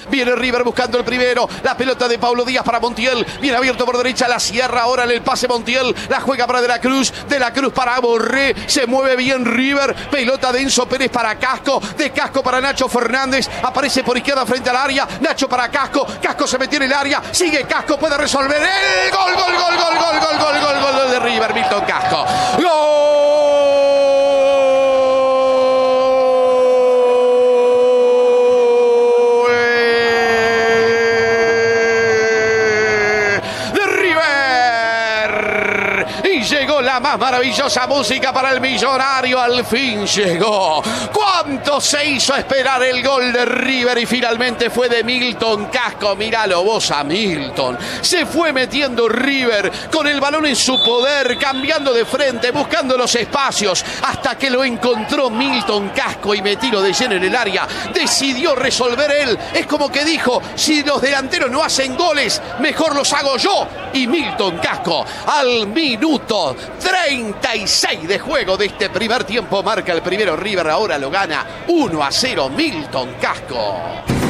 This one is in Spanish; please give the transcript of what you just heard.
Viene River buscando el primero. La pelota de Paulo Díaz para Montiel. Viene abierto por derecha. La cierra ahora en el pase Montiel. La juega para De la Cruz. De la Cruz para Borré. Se mueve bien River. Pelota de Enzo Pérez para Casco. De Casco para Nacho Fernández. Aparece por izquierda frente al área. Nacho para Casco. Casco se metió en el área. Sigue Casco. Puede resolver el gol. Gol de River. Milton Casco. ¡Gol! Llegó la más maravillosa música para el millonario, al fin llegó. ¿Cuánto se hizo esperar el gol de River? Y finalmente fue de Milton Casco. Míralo vos a Milton. Se fue metiendo River con el balón en su poder, cambiando de frente, buscando los espacios, hasta que lo encontró Milton Casco y metió de lleno en el área. Decidió resolver él. Es como que dijo, si los delanteros no hacen goles, mejor los hago yo. Y Milton Casco, al minuto 36 de juego de este primer tiempo, marca el primero River. Ahora lo gana 1-0 Milton Casco.